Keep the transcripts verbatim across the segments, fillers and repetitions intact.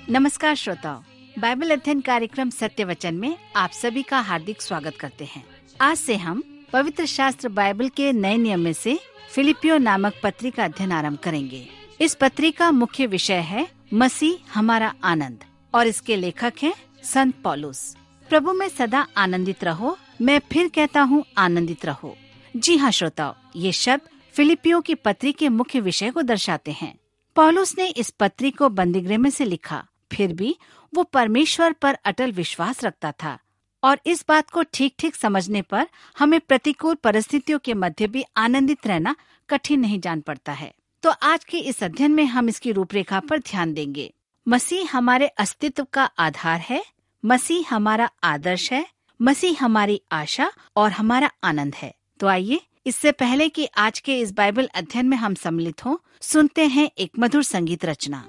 नमस्कार श्रोताओ, बाइबल अध्ययन कार्यक्रम सत्य वचन में आप सभी का हार्दिक स्वागत करते हैं। आज से हम पवित्र शास्त्र बाइबल के नए नियम में से फिलिपियो नामक पत्री का अध्ययन आरंभ करेंगे। इस पत्री का मुख्य विषय है मसीह हमारा आनंद और इसके लेखक हैं संत पौलुस। प्रभु में सदा आनंदित रहो, मैं फिर कहता हूँ आनंदित रहो। जी हाँ श्रोताओ, ये शब्द फिलिपियो की पत्री के मुख्य विषय को दर्शाते हैं। पौलुस ने इस पत्री को बंदीगृह में से लिखा, फिर भी वो परमेश्वर पर अटल विश्वास रखता था और इस बात को ठीक ठीक समझने पर हमें प्रतिकूल परिस्थितियों के मध्य भी आनंदित रहना कठिन नहीं जान पड़ता है। तो आज के इस अध्ययन में हम इसकी रूपरेखा पर ध्यान देंगे। मसीह हमारे अस्तित्व का आधार है, मसीह हमारा आदर्श है, मसीह हमारी आशा और हमारा आनंद है। तो आइए, इससे पहले कि आज के इस बाइबल अध्ययन में हम सम्मिलित हों, सुनते हैं एक मधुर संगीत रचना।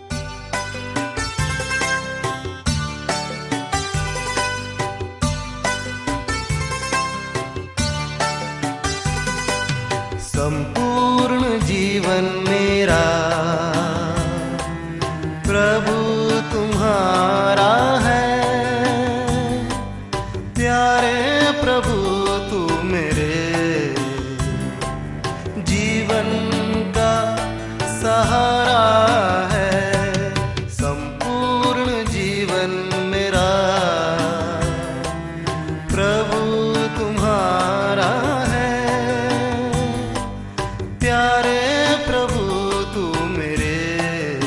संपूर्ण जीवन मेरा प्रभु तुम्हारा है, प्यारे प्रभु तू मेरे जीवन का सहारा है। संपूर्ण जीवन मेरा प्रभु तुम्हारा है, प्यारे प्रभु तू मेरे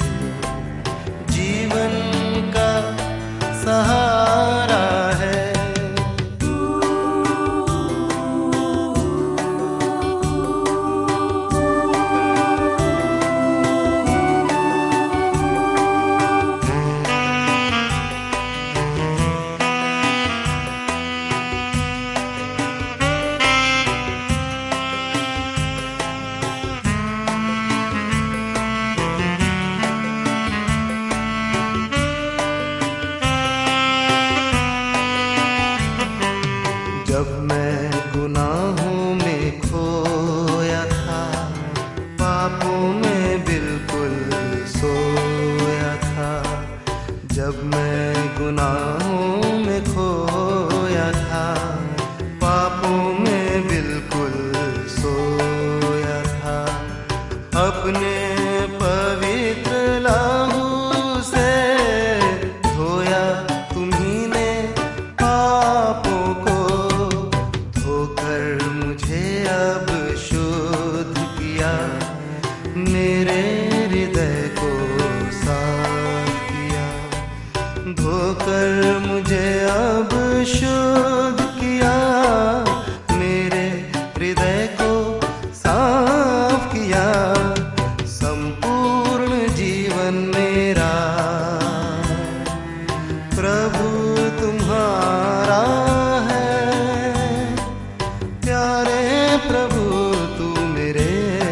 जीवन का सहारा है। जब मैं गुनाहों में खोया था, पापों में बिल्कुल सोया था। जब मैं गुनाहों में खोया था, पापों में बिल्कुल सोया था। अपने पवित्र लहू से धोया तुम्ही ने पापों को, धोकर मुझे अब शुद्ध किया, मेरे हृदय को साफ किया। धोकर मुझे अब शुद्ध किया, मेरे हृदय को साफ किया। संपूर्ण जीवन मेरा प्रभु तुम्हारा है, प्यारे प्रभु तू मेरे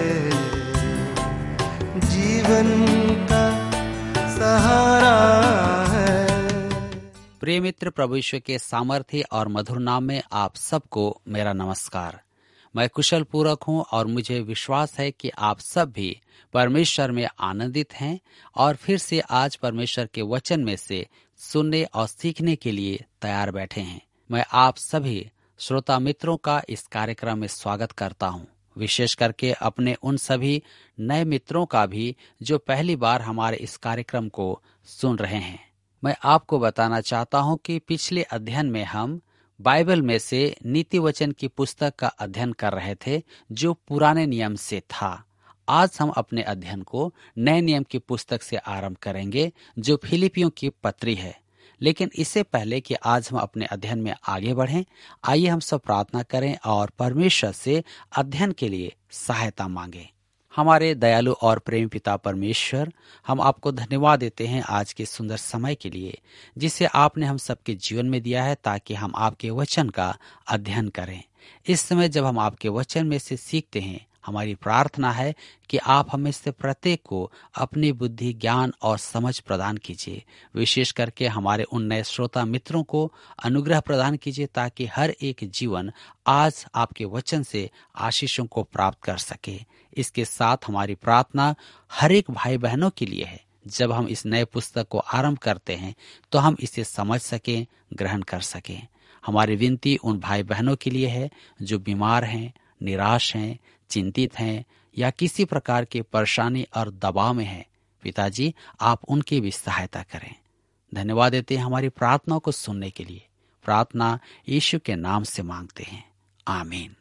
जीवन का सहारा है। प्रिय मित्र, प्रभु यीशु के सामर्थ्य और मधुर नाम में आप सबको मेरा नमस्कार। मैं कुशल पूर्वक हूँ और मुझे विश्वास है कि आप सब भी परमेश्वर में आनंदित हैं और फिर से आज परमेश्वर के वचन में से सुनने और सीखने के लिए तैयार बैठे हैं। मैं आप सभी श्रोता मित्रों का इस कार्यक्रम में स्वागत करता हूँ, विशेष करके अपने उन सभी नए मित्रों का भी जो पहली बार हमारे इस कार्यक्रम को सुन रहे हैं। मैं आपको बताना चाहता हूँ कि पिछले अध्ययन में हम बाइबल में से नीति वचन की पुस्तक का अध्ययन कर रहे थे जो पुराने नियम से था। आज हम अपने अध्ययन को नए नियम की पुस्तक से आरंभ करेंगे जो फिलिपियों की पत्री है। लेकिन इससे पहले कि आज हम अपने अध्ययन में आगे बढ़ें, आइए हम सब प्रार्थना करें और परमेश्वर से अध्ययन के लिए सहायता मांगें। हमारे दयालु और प्रेमी पिता परमेश्वर, हम आपको धन्यवाद देते हैं आज के सुंदर समय के लिए जिसे आपने हम सबके जीवन में दिया है ताकि हम आपके वचन का अध्ययन करें। इस समय जब हम आपके वचन में से सीखते हैं, हमारी प्रार्थना है कि आप हमें से प्रत्येक को अपनी बुद्धि, ज्ञान और समझ प्रदान कीजिए। विशेष करके हमारे उन नए श्रोता मित्रों को अनुग्रह प्रदान कीजिए ताकि हर एक जीवन आज आपके वचन से आशीषों को प्राप्त कर सके। इसके साथ हमारी प्रार्थना हर एक भाई बहनों के लिए है जब हम इस नए पुस्तक को आरंभ करते हैं तो हम इसे समझ सकें, ग्रहण कर सकें। हमारी विनती उन भाई बहनों के लिए है जो बीमार हैं, निराश हैं, चिंतित हैं या किसी प्रकार की परेशानी और दबाव में हैं। पिताजी, आप उनकी भी सहायता करें। धन्यवाद देते हैं हमारी प्रार्थनाओं को सुनने के लिए। प्रार्थना यीशु के नाम से मांगते हैं, आमीन।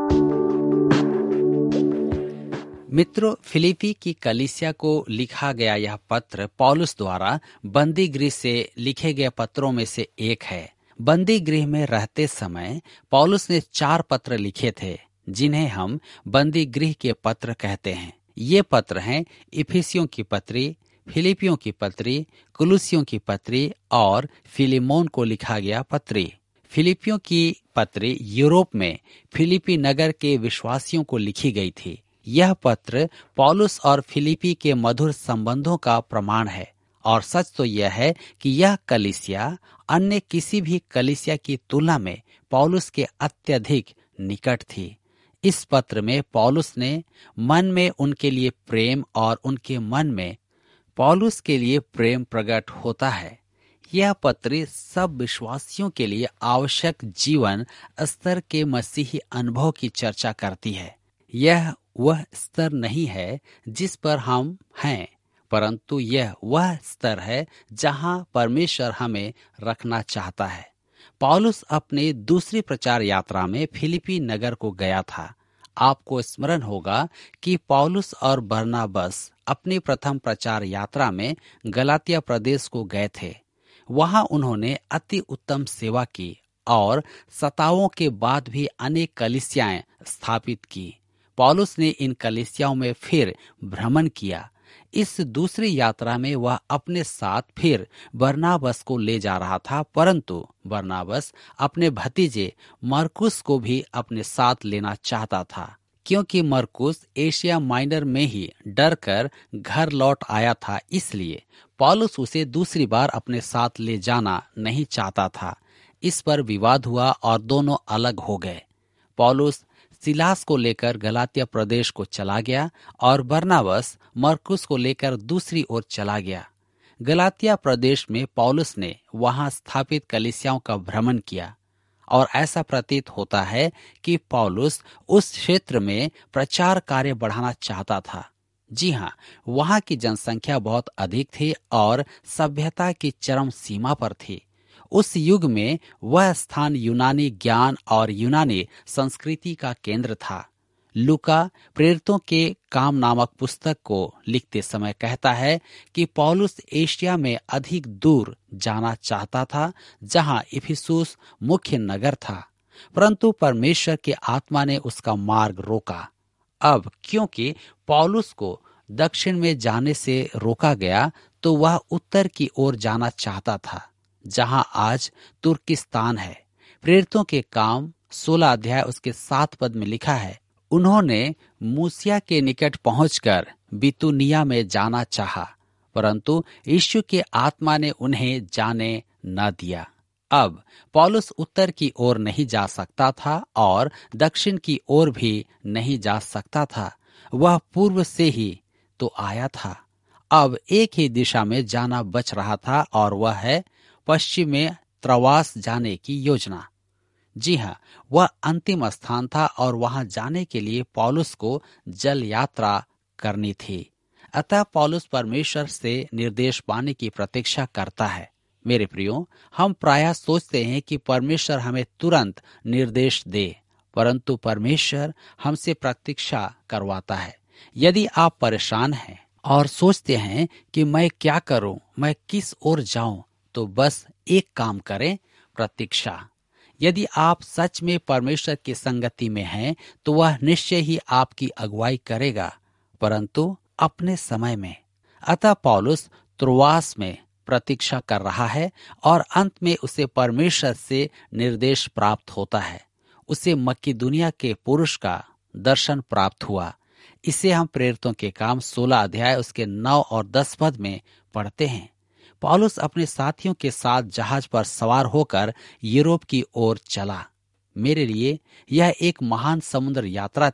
मित्रों, फिलिपी की कलीसिया को लिखा गया यह पत्र पौलुस द्वारा बंदी गृह से लिखे गए पत्रों में से एक है। बंदी गृह में रहते समय पौलुस ने चार पत्र लिखे थे, जिन्हें हम बंदी गृह के पत्र कहते हैं। ये पत्र हैं इफिसियों की पत्री, फिलिपियों की पत्री, कुलुसियों की पत्री और फिलिमोन को लिखा गया पत्री। फिलिपियों की पत्री यूरोप में फिलिपी नगर के विश्वासियों को लिखी गई थी। यह पत्र पौलुस और फिलिपी के मधुर संबंधों का प्रमाण है और सच तो यह है कि यह कलीसिया अन्य किसी भी कलीसिया की तुलना में पौलुस के अत्यधिक निकट थी। इस पत्र में पौलुस ने मन में उनके लिए प्रेम और उनके मन में पौलुस के लिए प्रेम प्रकट होता है। यह पत्र सब विश्वासियों के लिए आवश्यक जीवन स्तर के मसीही अनुभव की चर्चा करती है। यह वह स्तर नहीं है जिस पर हम हैं, परंतु यह वह स्तर है जहां परमेश्वर हमें रखना चाहता है। पौलुस अपने दूसरी प्रचार यात्रा में फिलिपी नगर को गया था। आपको स्मरण होगा कि पौलुस और बरनाबस अपनी प्रथम प्रचार यात्रा में गलातिया प्रदेश को गए थे। वहां उन्होंने अति उत्तम सेवा की और सतावों के बाद भी अनेक कलीसियाएं स्थापित की। पौलुस ने इन कलीसियाओं में फिर भ्रमण किया। इस दूसरी यात्रा में वह अपने साथ फिर बरनाबस को ले जा रहा था, परंतु बरनाबस अपने भतीजे मरकुस को भी अपने साथ लेना चाहता था, क्योंकि मरकुस एशिया माइनर में ही डर कर घर लौट आया था। इसलिए पौलुस उसे दूसरी बार अपने साथ ले जाना नहीं चाहता था। इस पर विवाद हुआ और दोनों अलग हो गए। पौलुस सिलास को लेकर गलातिया प्रदेश को चला गया और बरनाबस मरकुस को लेकर दूसरी ओर चला गया। गलातिया प्रदेश में पौलुस ने वहां स्थापित कलीसियाओं का भ्रमण किया और ऐसा प्रतीत होता है कि पौलुस उस क्षेत्र में प्रचार कार्य बढ़ाना चाहता था। जी हाँ, वहां की जनसंख्या बहुत अधिक थी और सभ्यता की चरम सीमा पर थी। उस युग में वह स्थान यूनानी ज्ञान और यूनानी संस्कृति का केंद्र था। लूका प्रेरितों के काम नामक पुस्तक को लिखते समय कहता है कि पौलुस एशिया में अधिक दूर जाना चाहता था, जहां इफिसुस मुख्य नगर था, परंतु परमेश्वर के आत्मा ने उसका मार्ग रोका। अब क्योंकि पौलुस को दक्षिण में जाने से रोका गया, तो वह उत्तर की ओर जाना चाहता था, जहां आज तुर्किस्तान है। प्रेरितों के काम सोलह अध्याय उसके सात पद में लिखा है, उन्होंने मूसिया के निकट पहुंचकर बितूनिया में जाना चाहा, परंतु यीशु के आत्मा ने उन्हें जाने न दिया। अब पौलुस उत्तर की ओर नहीं जा सकता था और दक्षिण की ओर भी नहीं जा सकता था। वह पूर्व से ही तो आया था। अब एक ही दिशा में जाना बच रहा था और वह है पश्चिम में त्रवास जाने की योजना। जी हाँ, वह अंतिम स्थान था और वहां जाने के लिए पौलुस को जल यात्रा करनी थी। अतः पौलुस परमेश्वर से निर्देश पाने की प्रतीक्षा करता है। मेरे प्रियो, हम प्रायः सोचते हैं कि परमेश्वर हमें तुरंत निर्देश दे, परंतु परमेश्वर हमसे प्रतीक्षा करवाता है। यदि आप परेशान हैं और सोचते हैं कि मैं क्या करूं, मैं किस ओर जाऊं, तो बस एक काम करें, प्रतीक्षा। यदि आप सच में परमेश्वर की संगति में हैं, तो वह निश्चय ही आपकी अगुवाई करेगा, परंतु अपने समय में। अतः पौलुस त्रोआस में प्रतीक्षा कर रहा है और अंत में उसे परमेश्वर से निर्देश प्राप्त होता है। उसे मकिदुनिया के पुरुष का दर्शन प्राप्त हुआ। इसे हम प्रेरितों के काम सोलह अध्याय उसके नौ और दस पद में पढ़ते हैं। पौलुस अपने साथियों के साथ जहाज पर सवार होकर यूरोप की ओर चला। मेरे लिए यह एक महान समुद्र यात्रा थी,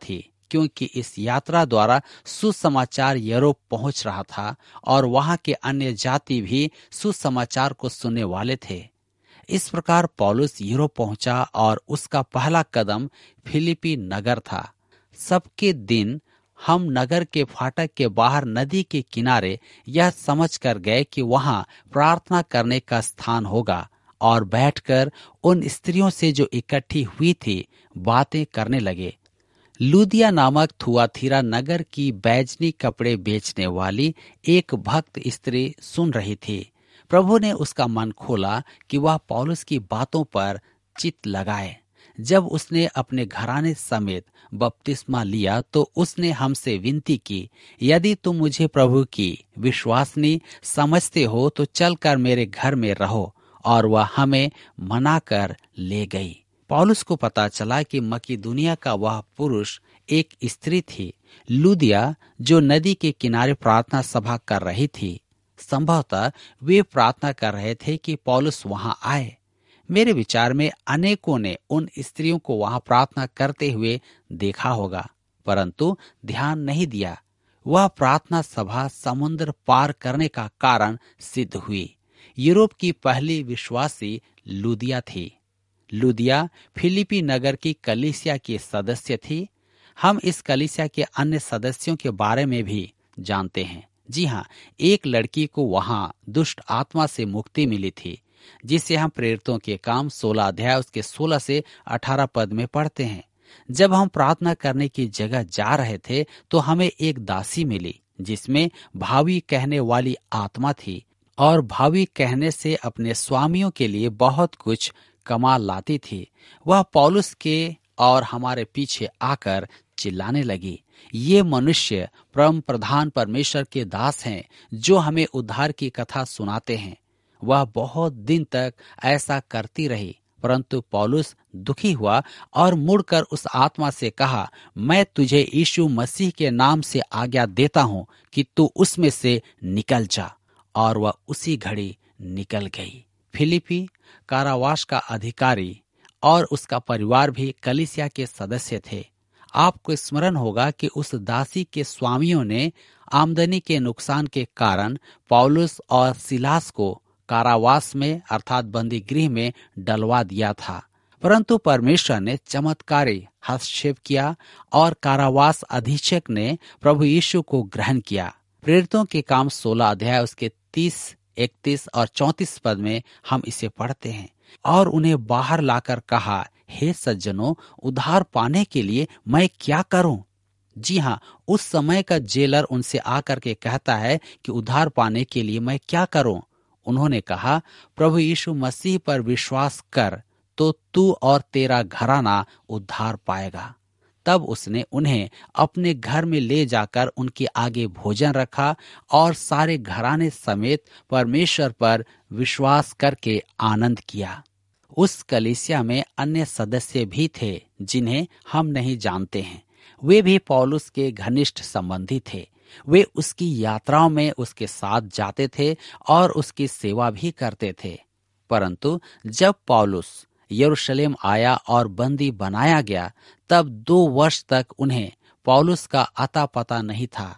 क्योंकि इस यात्रा द्वारा सुसमाचार यूरोप पहुंच रहा था और वहां के अन्य जाति भी सुसमाचार को सुनने वाले थे। इस प्रकार पौलुस यूरोप पहुंचा और उसका पहला कदम फिलिपी नगर था। सबके दिन हम नगर के फाटक के बाहर नदी के किनारे यह समझकर गए कि वहां प्रार्थना करने का स्थान होगा और बैठकर उन स्त्रियों से जो इकट्ठी हुई थी बातें करने लगे। लूदिया नामक थुआथीरा नगर की बैजनी कपड़े बेचने वाली एक भक्त स्त्री सुन रही थी। प्रभु ने उसका मन खोला कि वह पौलुस की बातों पर चित्त लगाए। जब उसने अपने घराने समेत बपतिस्मा लिया तो उसने हमसे विनती की, यदि तुम मुझे प्रभु की विश्वासनी समझते हो तो चलकर मेरे घर में रहो, और वह हमें मनाकर ले गई। पौलुस को पता चला कि मकीदुनिया का वह पुरुष एक स्त्री थी, लूदिया, जो नदी के किनारे प्रार्थना सभा कर रही थी। संभवतः वे प्रार्थना कर रहे थे कि पौलुस वहां आए। मेरे विचार में अनेकों ने उन स्त्रियों को वहां प्रार्थना करते हुए देखा होगा, परंतु ध्यान नहीं दिया। वह प्रार्थना सभा समुद्र पार करने का कारण सिद्ध हुई। यूरोप की पहली विश्वासी लूदिया थी। लूदिया फिलिपी नगर की कलीसिया की सदस्य थी। हम इस कलीसिया के अन्य सदस्यों के बारे में भी जानते हैं। जी हाँ, एक लड़की को वहां दुष्ट आत्मा से मुक्ति मिली थी, जिसे हम प्रेरितों के काम सोलह अध्याय उसके सोलह से अठारह पद में पढ़ते हैं। जब हम प्रार्थना करने की जगह जा रहे थे तो हमें एक दासी मिली जिसमें भावी कहने वाली आत्मा थी और भावी कहने से अपने स्वामियों के लिए बहुत कुछ कमा लाती थी। वह पौलुस के और हमारे पीछे आकर चिल्लाने लगी, ये मनुष्य परम प्रधान परमेश्वर के दास हैं जो हमें उद्धार की कथा सुनाते हैं। वह बहुत दिन तक ऐसा करती रही, परंतु पौलुस दुखी हुआ और मुड़कर उस आत्मा से कहा, मैं तुझे यीशु मसीह के नाम से आज्ञा देता हूं कि तू उसमें से निकल जा। और वह उसी घड़ी निकल गई। फिलिपी कारावास का अधिकारी और उसका परिवार भी कलीसिया के सदस्य थे। आपको स्मरण होगा कि उस दासी के स्वामियों ने आमदनी के नुकसान के कारण पौलुस और सिलास को कारावास में अर्थात बंदी गृह में डलवा दिया था, परंतु परमेश्वर ने चमत्कारी हस्तक्षेप किया और कारावास अधीक्षक ने प्रभु यीशु को ग्रहण किया। प्रेरितों के काम सोलह अध्याय उसके तीस, इकतीस और चौंतीस पद में हम इसे पढ़ते हैं। और उन्हें बाहर लाकर कहा, हे सज्जनों, उद्धार पाने के लिए मैं क्या करूं? जी हाँ, उस समय का जेलर उनसे आकर के कहता है कि उद्धार पाने के लिए मैं क्या करूं? उन्होंने कहा, प्रभु यीशु मसीह पर विश्वास कर तो तू और तेरा घराना उद्धार पाएगा। तब उसने उन्हें अपने घर में ले जाकर उनके आगे भोजन रखा और सारे घराने समेत परमेश्वर पर विश्वास करके आनंद किया। उस कलीसिया में अन्य सदस्य भी थे जिन्हें हम नहीं जानते हैं। वे भी पौलुस के घनिष्ठ संबंधी थे। वे उसकी यात्राओं में उसके साथ जाते थे और उसकी सेवा भी करते थे। परंतु जब पौलुस यरूशलेम आया और बंदी बनाया गया, तब दो वर्ष तक उन्हें पौलुस का अता पता नहीं था।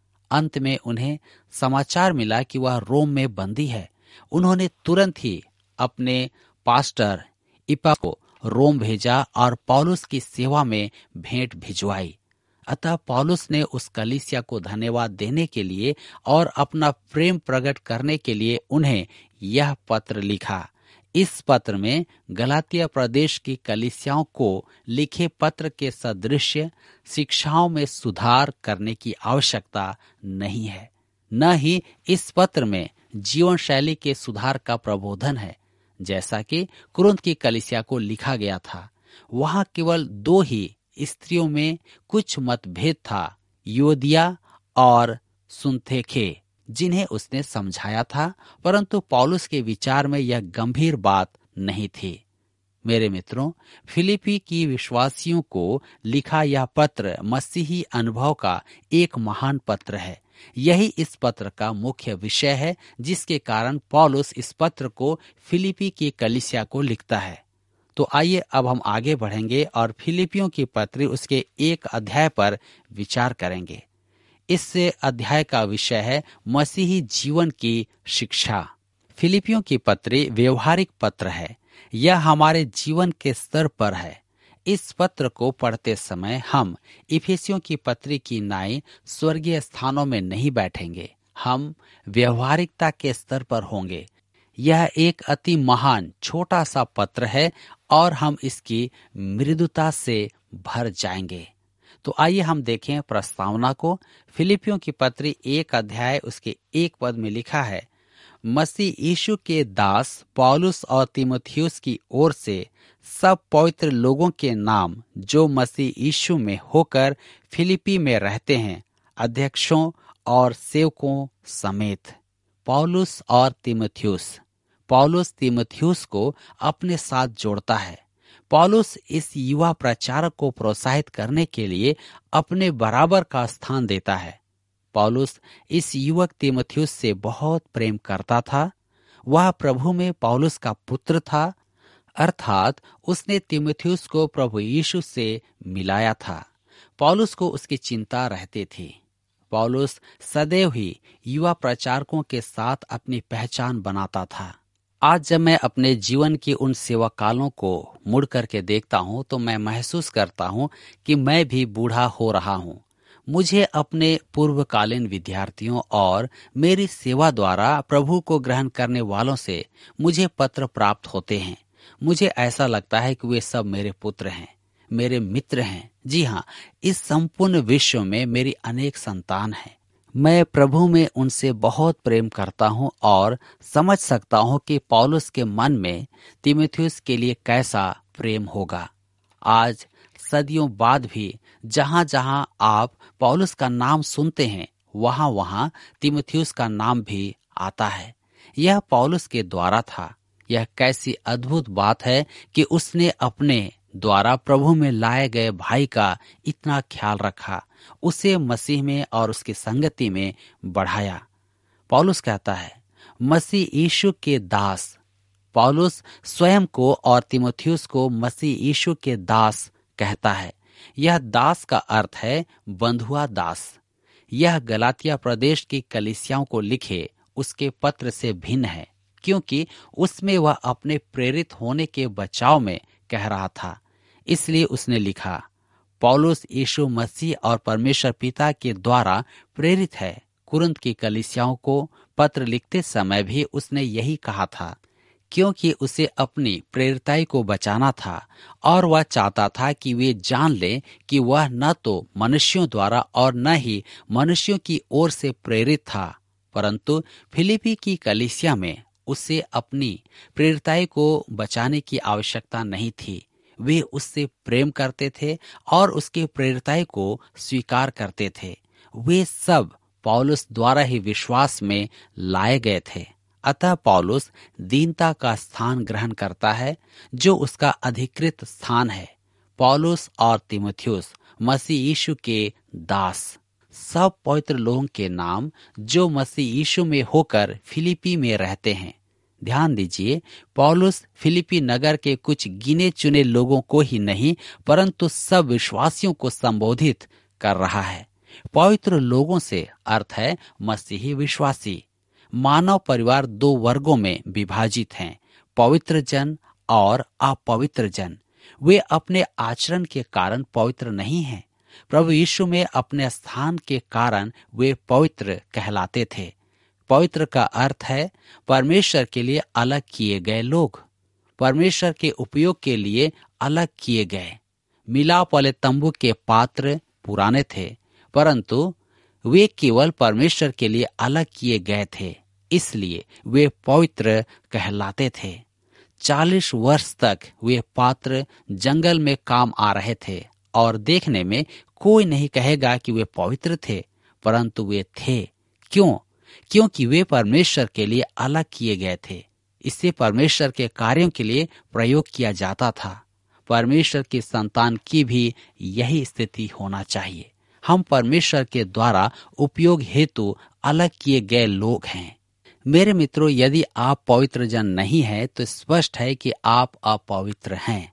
अंत में उन्हें समाचार मिला कि वह रोम में बंदी है। उन्होंने तुरंत ही अपने पास्टर इपा को रोम भेजा और पौलुस की सेवा में भेंट भिजवाई। अतः पौलुस ने उस कलीसिया को धन्यवाद देने के लिए और अपना प्रेम प्रकट करने के लिए उन्हें यह पत्र लिखा। इस पत्र में गलातिया प्रदेश की कलीसियाओं को लिखे पत्र के सदृश शिक्षाओं में सुधार करने की आवश्यकता नहीं है। न ही इस पत्र में जीवन शैली के सुधार का प्रबोधन है, जैसा कि कुरिन्थ की कलीसिया को लिखा गया था। वहां केवल दो ही स्त्रियों में कुछ मतभेद था, योदिया और सुन्थेखे, जिन्हें उसने समझाया था, परंतु पौलुस के विचार में यह गंभीर बात नहीं थी। मेरे मित्रों, फिलिपी की विश्वासियों को लिखा यह पत्र मसीही अनुभव का एक महान पत्र है। यही इस पत्र का मुख्य विषय है, जिसके कारण पौलुस इस पत्र को फिलिपी की कलीसिया को लिखता है। तो आइए अब हम आगे बढ़ेंगे और फिलिपियों की पत्री उसके एक अध्याय पर विचार करेंगे। इस अध्याय का विषय है मसीही जीवन की शिक्षा। फिलिपियों की पत्री व्यवहारिक पत्र है। यह हमारे जीवन के स्तर पर है। इस पत्र को पढ़ते समय हम इफिसियों की पत्री की नाई स्वर्गीय स्थानों में नहीं बैठेंगे, हम व्यवहारिकता के स्तर पर होंगे। यह एक अति महान छोटा सा पत्र है और हम इसकी मृदुता से भर जाएंगे। तो आइए हम देखें प्रस्तावना को। फिलिपियों की पत्री एक अध्याय उसके एक पद में लिखा है, मसीह यीशु के दास पौलुस और तीमुथियुस की ओर से सब पवित्र लोगों के नाम जो मसीह यीशु में होकर फिलिपी में रहते हैं, अध्यक्षों और सेवकों समेत। पौलुस और तीमुथियुस। पौलुस तीमुथियुस को अपने साथ जोड़ता है। पौलुस इस युवा प्रचारक को प्रोत्साहित करने के लिए अपने बराबर का स्थान देता है। पौलुस इस युवक तीमुथियुस से बहुत प्रेम करता था। वह प्रभु में पौलुस का पुत्र था, अर्थात उसने तीमुथियुस को प्रभु यीशु से मिलाया था। पौलुस को उसकी चिंता रहती थी। पौलुस सदैव ही युवा प्रचारकों के साथ अपनी पहचान बनाता था। आज जब मैं अपने जीवन की उन सेवा कालों को मुड़ करके देखता हूँ तो मैं महसूस करता हूँ कि मैं भी बूढ़ा हो रहा हूँ। मुझे अपने पूर्वकालीन विद्यार्थियों और मेरी सेवा द्वारा प्रभु को ग्रहण करने वालों से मुझे पत्र प्राप्त होते हैं। मुझे ऐसा लगता है कि वे सब मेरे पुत्र हैं, मेरे मित्र हैं। जी हाँ, इस संपूर्ण विश्व में मेरी अनेक संतान हैं। मैं प्रभु में उनसे बहुत प्रेम करता हूँ और समझ सकता हूँ कि पौलुस के मन में तीमुथियुस के लिए कैसा प्रेम होगा। आज सदियों बाद भी जहाँ जहाँ आप पौलुस का नाम सुनते हैं, वहाँ वहाँ तीमुथियुस का नाम भी आता है। यह पौलुस के द्वारा था। यह कैसी अद्भुत बात है कि उसने अपने द्वारा प्रभु में लाए गए भाई का इतना ख्याल रखा, उसे मसीह में और उसकी संगति में बढ़ाया। पौलुस कहता है, मसीह यीशु के दास। पौलुस स्वयं को और तीमुथियुस को मसीह यीशु के दास कहता है। यह दास का अर्थ है बंधुआ दास। यह गलातिया प्रदेश की कलीसियाओं को लिखे उसके पत्र से भिन्न है, क्योंकि उसमें वह अपने प्रेरित होने के बचाव में कह रहा था। इसलिए उसने लिखा, पौलुस यीशु मसीह और परमेश्वर पिता के द्वारा प्रेरित है। कुरिन्थ की कलीसियाओं को पत्र लिखते समय भी उसने यही कहा था, क्योंकि उसे अपनी प्रेरिताई को बचाना था और वह चाहता था कि वे जान लें कि वह न तो मनुष्यों द्वारा और न ही मनुष्यों की ओर से प्रेरित था, परंतु फिलिपी की कलीसिया में उसे अपनी प्रेरिताई को बचाने की आवश्यकता नहीं थी। वे उससे प्रेम करते थे और उसके प्रेरिताई को स्वीकार करते थे। वे सब पौलुस द्वारा ही विश्वास में लाए गए थे। अतः पौलुस दीनता का स्थान ग्रहण करता है, जो उसका अधिकृत स्थान है। पौलुस और तीमुथियुस मसीह यीशु के दास। सब पवित्र लोगों के नाम जो मसीह यीशु में होकर फिलिपी में रहते हैं। ध्यान दीजिए, पौलुस फिलिपी नगर के कुछ गिने चुने लोगों को ही नहीं, परंतु सब विश्वासियों को संबोधित कर रहा है। पवित्र लोगों से अर्थ है मसीही विश्वासी। मानव परिवार दो वर्गों में विभाजित हैं, पवित्र जन और अपवित्र जन। वे अपने आचरण के कारण पवित्र नहीं हैं। प्रभु यीशु में अपने स्थान के कारण वे पवित्र कहलाते थे। पवित्र का अर्थ है परमेश्वर के लिए अलग किए गए लोग, परमेश्वर के उपयोग के लिए अलग किए गए। मिलाप वाले तंबू के पात्र पुराने थे, परंतु वे केवल परमेश्वर के लिए अलग किए गए थे, इसलिए वे पवित्र कहलाते थे। चालीस वर्ष तक वे पात्र जंगल में काम आ रहे थे और देखने में कोई नहीं कहेगा कि वे पवित्र थे, परंतु वे थे। क्यों? क्योंकि वे परमेश्वर के लिए अलग किए गए थे। इसे परमेश्वर के कार्यों के लिए प्रयोग किया जाता था। परमेश्वर की संतान की भी यही स्थिति होना चाहिए। हम परमेश्वर के द्वारा उपयोग हेतु अलग किए गए लोग हैं। मेरे मित्रों, यदि आप पवित्र जन नहीं हैं तो स्पष्ट है कि आप अपवित्र हैं,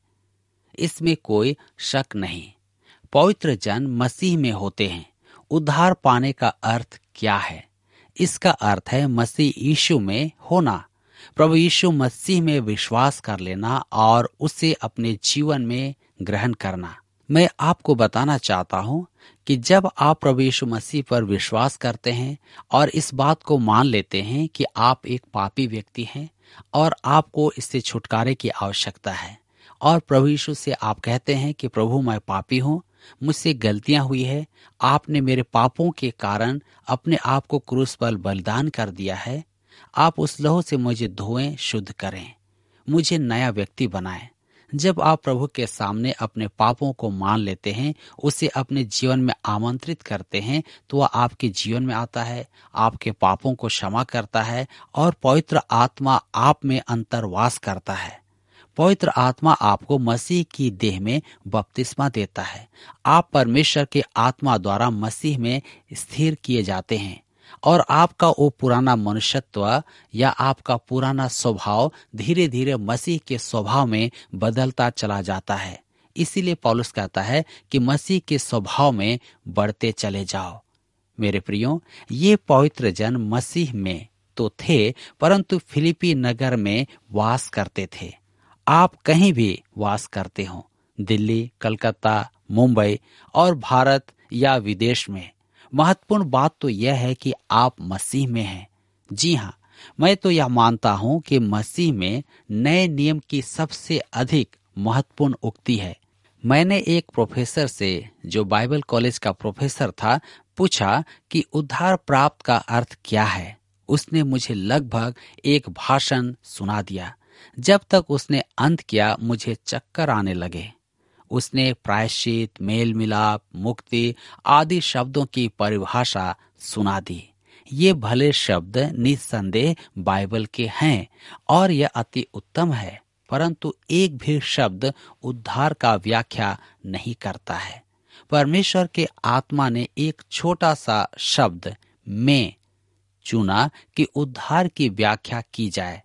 इसमें कोई शक नहीं। पवित्र जन मसीह में होते हैं। उद्धार पाने का अर्थ क्या है? इसका अर्थ है मसीह यीशु में होना, प्रभु यीशु मसीह में विश्वास कर लेना और उसे अपने जीवन में ग्रहण करना। मैं आपको बताना चाहता हूँ कि जब आप प्रभु यीशु मसीह पर विश्वास करते हैं और इस बात को मान लेते हैं कि आप एक पापी व्यक्ति हैं और आपको इससे छुटकारे की आवश्यकता है, और प्रभु यीशु से आप कहते हैं कि प्रभु, मैं पापी हूँ, मुझसे गलतियां हुई है, आपने मेरे पापों के कारण अपने आप को क्रूस पर बलिदान कर दिया है, आप उस लहू से मुझे धोएं, शुद्ध करें, मुझे नया व्यक्ति बनाएं। जब आप प्रभु के सामने अपने पापों को मान लेते हैं, उसे अपने जीवन में आमंत्रित करते हैं, तो वह आपके जीवन में आता है, आपके पापों को क्षमा करता है और पवित्र आत्मा आप में अंतर्वास करता है। पवित्र आत्मा आपको मसीह की देह में बपतिस्मा देता है। आप परमेश्वर के आत्मा द्वारा मसीह में स्थिर किए जाते हैं और आपका वो पुराना मनुष्यत्व या आपका पुराना स्वभाव धीरे धीरे मसीह के स्वभाव में बदलता चला जाता है। इसीलिए पौलुस कहता है कि मसीह के स्वभाव में बढ़ते चले जाओ। मेरे प्रियो, ये पवित्र जन मसीह में तो थे, परंतु फिलिपी नगर में वास करते थे। आप कहीं भी वास करते हो, दिल्ली, कलकत्ता, मुंबई और भारत या विदेश में, महत्वपूर्ण बात तो यह है कि आप मसीह में हैं। जी हाँ, मैं तो यह मानता हूं कि मसीह में नए नियम की सबसे अधिक महत्वपूर्ण उक्ति है। मैंने एक प्रोफेसर से, जो बाइबल कॉलेज का प्रोफेसर था, पूछा कि उद्धार प्राप्त का अर्थ क्या है। उसने मुझे लगभग एक भाषण सुना दिया। जब तक उसने अंत किया, मुझे चक्कर आने लगे। उसने प्रायश्चित, मेल मिलाप, मुक्ति आदि शब्दों की परिभाषा सुना दी। ये भले शब्द निस्संदेह बाइबल के हैं और यह अति उत्तम है, परंतु एक भी शब्द उद्धार का व्याख्या नहीं करता है। परमेश्वर के आत्मा ने एक छोटा सा शब्द में चुना कि उद्धार की व्याख्या की जाए,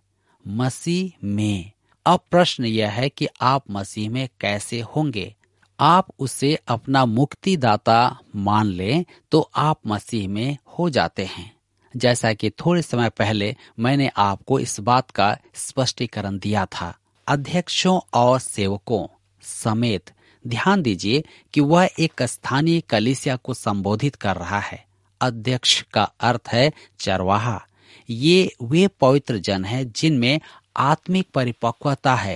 मसीह में। अब प्रश्न यह है कि आप मसीह में कैसे होंगे। आप उसे अपना मुक्तिदाता मान लें तो आप मसीह में हो जाते हैं। जैसा कि थोड़े समय पहले मैंने आपको इस बात का स्पष्टीकरण दिया था। अध्यक्षों और सेवकों समेत ध्यान दीजिए कि वह एक स्थानीय कलीसिया को संबोधित कर रहा है। अध्यक्ष का अर्थ है चरवाहा। ये वे पवित्र जन हैं जिनमें आत्मिक परिपक्वता है।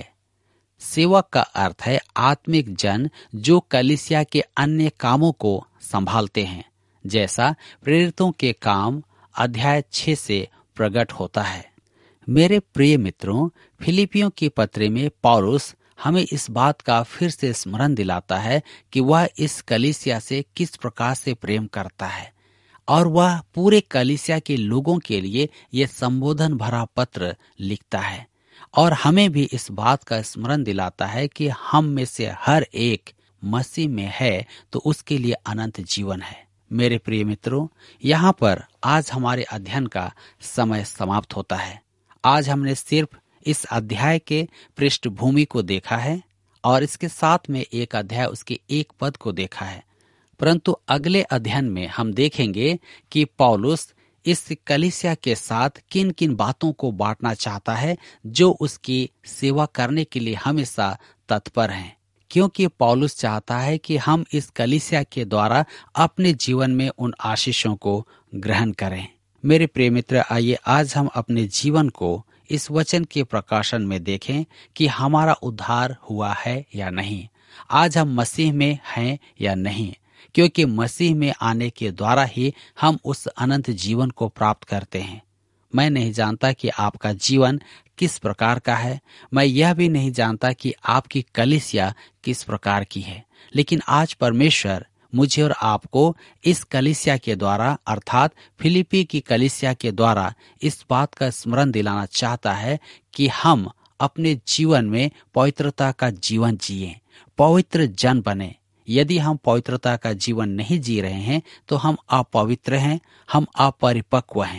सेवक का अर्थ है आत्मिक जन जो कलीसिया के अन्य कामों को संभालते हैं, जैसा प्रेरितों के काम अध्याय छह से प्रकट होता है। मेरे प्रिय मित्रों, फिलिपियों की पत्री में पौलुस हमें इस बात का फिर से स्मरण दिलाता है कि वह इस कलीसिया से किस प्रकार से प्रेम करता है, और वह पूरे कलीसिया के लोगों के लिए यह संबोधन भरा पत्र लिखता है और हमें भी इस बात का स्मरण दिलाता है कि हम में से हर एक मसीह में है तो उसके लिए अनंत जीवन है। मेरे प्रिय मित्रों, यहाँ पर आज हमारे अध्ययन का समय समाप्त होता है। आज हमने सिर्फ इस अध्याय के पृष्ठभूमि को देखा है और इसके साथ में एक अध्याय उसके एक पद को देखा है, परंतु अगले अध्ययन में हम देखेंगे कि पौलुस इस कलीसिया के साथ किन किन बातों को बांटना चाहता है जो उसकी सेवा करने के लिए हमेशा तत्पर हैं, क्योंकि पौलुस चाहता है कि हम इस कलीसिया के द्वारा अपने जीवन में उन आशीषों को ग्रहण करें। मेरे प्रिय मित्र, आइए आज हम अपने जीवन को इस वचन के प्रकाशन में देखें कि हमारा उद्धार हुआ है या नहीं। आज हम मसीह में हैं या नहीं, क्योंकि मसीह में आने के द्वारा ही हम उस अनंत जीवन को प्राप्त करते हैं। मैं नहीं जानता कि आपका जीवन किस प्रकार का है, मैं यह भी नहीं जानता कि आपकी कलीसिया किस प्रकार की है, लेकिन आज परमेश्वर मुझे और आपको इस कलीसिया के द्वारा अर्थात फिलिपी की कलीसिया के द्वारा इस बात का स्मरण दिलाना चाहता है कि हम अपने जीवन में पवित्रता का जीवन जिए, पवित्र जन बने। यदि हम पवित्रता का जीवन नहीं जी रहे हैं तो हम अपवित्र हैं, हम अपरिपक्व हैं।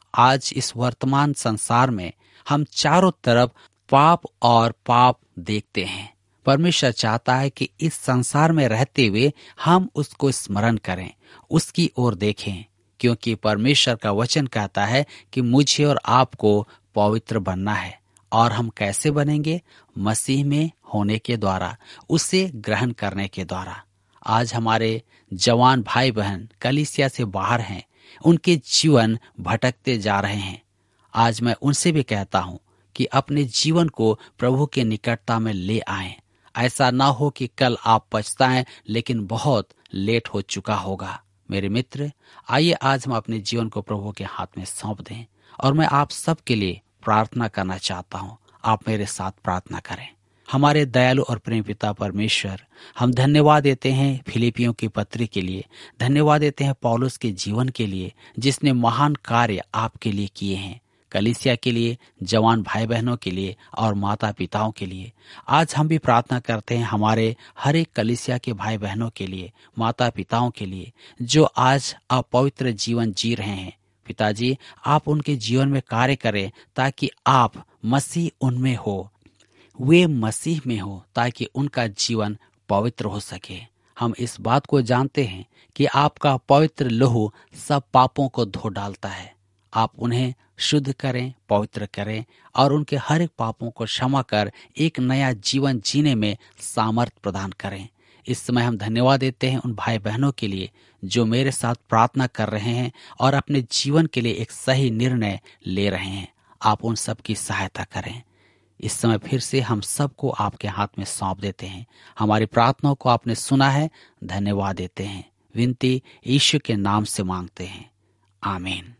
आज इस वर्तमान संसार में हम चारों तरफ पाप और पाप देखते हैं। परमेश्वर चाहता है कि इस संसार में रहते हुए हम उसको स्मरण करें, उसकी ओर देखें, क्योंकि परमेश्वर का वचन कहता है कि मुझे और आपको पवित्र बनना है। और हम कैसे बनेंगे? मसीह में होने के द्वारा, उसे ग्रहण करने के द्वारा। आज हमारे जवान भाई बहन कलीसिया से बाहर हैं, उनके जीवन भटकते जा रहे हैं। आज मैं उनसे भी कहता हूं कि अपने जीवन को प्रभु के निकटता में ले आएं। ऐसा ना हो कि कल आप पछताएं, लेकिन बहुत लेट हो चुका होगा। मेरे मित्र, आइए आज हम अपने जीवन को प्रभु के हाथ में सौंप दें। और मैं आप सबके लिए प्रार्थना करना चाहता हूं। आप मेरे साथ प्रार्थना करें। हमारे दयालु और प्रेम पिता परमेश्वर, हम धन्यवाद देते हैं फिलिपियों की पत्री के लिए, धन्यवाद देते हैं पौलुस के जीवन के लिए, जिसने महान कार्य आपके लिए किए हैं, कलीसिया के लिए, जवान भाई बहनों के लिए और माता पिताओं के लिए। आज हम भी प्रार्थना करते हैं हमारे हर एक कलीसिया के भाई बहनों के लिए, माता पिताओं के लिए, जो आज अपवित्र जीवन जी रहे हैं। पिताजी, आप उनके जीवन में कार्य करें ताकि आप मसीह उनमें हो, वे मसीह में हो, ताकि उनका जीवन पवित्र हो सके। हम इस बात को जानते हैं कि आपका पवित्र लहू सब पापों को धो डालता है। आप उन्हें शुद्ध करें, पवित्र करें और उनके हर एक पापों को क्षमा कर एक नया जीवन जीने में सामर्थ्य प्रदान करें। इस समय हम धन्यवाद देते हैं उन भाई बहनों के लिए जो मेरे साथ प्रार्थना कर रहे हैं और अपने जीवन के लिए एक सही निर्णय ले रहे हैं। आप उन सब की सहायता करें। इस समय फिर से हम सबको आपके हाथ में सौंप देते हैं। हमारी प्रार्थनाओं को आपने सुना है, धन्यवाद देते हैं। विनती यीशु के नाम से मांगते हैं, आमीन।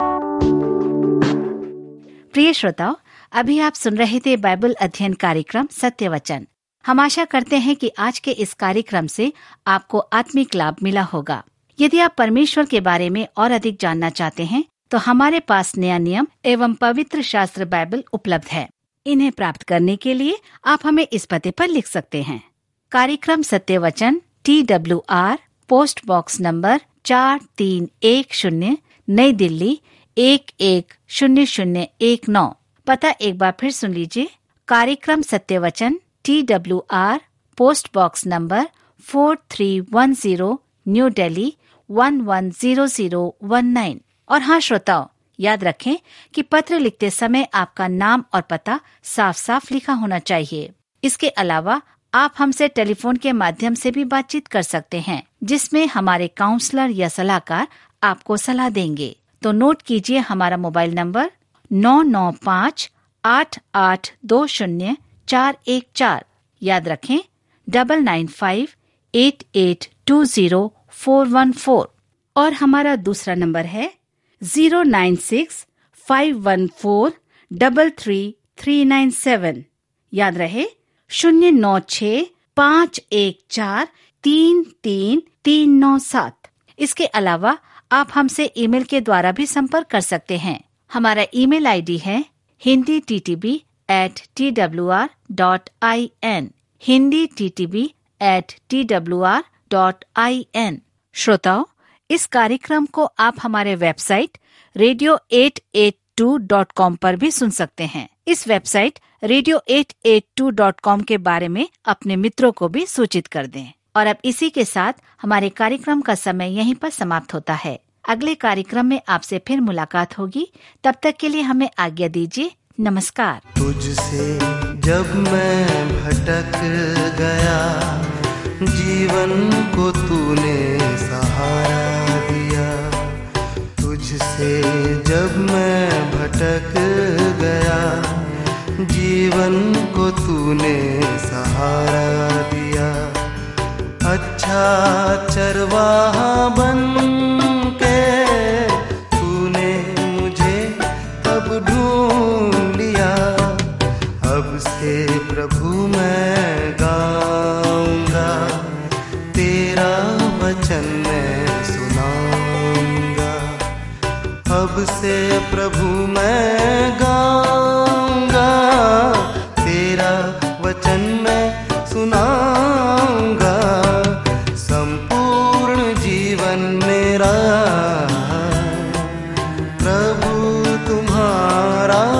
प्रिय श्रोताओ, अभी आप सुन रहे थे बाइबल अध्ययन कार्यक्रम सत्य वचन। हम आशा करते हैं कि आज के इस कार्यक्रम से आपको आत्मिक लाभ मिला होगा। यदि आप परमेश्वर के बारे में और अधिक जानना चाहते हैं तो हमारे पास नया नियम एवं पवित्र शास्त्र बाइबल उपलब्ध है। इन्हें प्राप्त करने के लिए आप हमें इस पते पर लिख सकते हैं। कार्यक्रम Satya Vachan, T W R, post box number चार तीन एक शून्य, नई दिल्ली एक एक शून्य शून्य एक नौ। पता एक बार फिर सुन लीजिए। कार्यक्रम Satya Vachan, T W R, post box number four three one zero, new Delhi one one zero zero one nine. और हाँ श्रोताओ, याद रखें कि पत्र लिखते समय आपका नाम और पता साफ साफ लिखा होना चाहिए। इसके अलावा आप हमसे टेलीफोन के माध्यम से भी बातचीत कर सकते हैं, जिसमें हमारे काउंसलर या सलाहकार आपको सलाह देंगे। तो नोट कीजिए हमारा मोबाइल नंबर नौ नौ पाँच आठ आठ दो शून्य चार एक चार। याद रखें double nine five eight eight two zero four one four. और हमारा दूसरा नंबर है zero nine six five one four double three three nine seven. याद रहे शून्य नौ छ पाँच एक चार तीन तीन तीन नौ सात। इसके अलावा आप हमसे ईमेल के द्वारा भी संपर्क कर सकते हैं। हमारा ईमेल आईडी है Hindi T T B at T W R dot I N, Hindi T T B at T W R dot I N. श्रोताओ, इस कार्यक्रम को आप हमारे website radio eight eight two dot com पर भी सुन सकते हैं। इस website radio eight eight two dot com के बारे में अपने मित्रों को भी सूचित कर दें। और अब इसी के साथ हमारे कार्यक्रम का समय यहीं पर समाप्त होता है। अगले कार्यक्रम में आपसे फिर मुलाकात होगी। तब तक के लिए हमें आज्ञा दीजिए। नमस्कार। तुझसे जब मैं भटक गया, जीवन को तूने सहारा दिया। तुझसे जब मैं भटक गया, जीवन को तूने सहारा दिया। अच्छा चरवाहा बन के तूने मुझे तब ढूंढ लिया। अब से प्रभु मैं गाऊंगा, तेरा वचन मैं सुनाऊंगा। अब से प्रभु मैं गाऊंगा, तेरा वचन मैं सुनाऊंगा। संपूर्ण जीवन मेरा प्रभु तुम आराम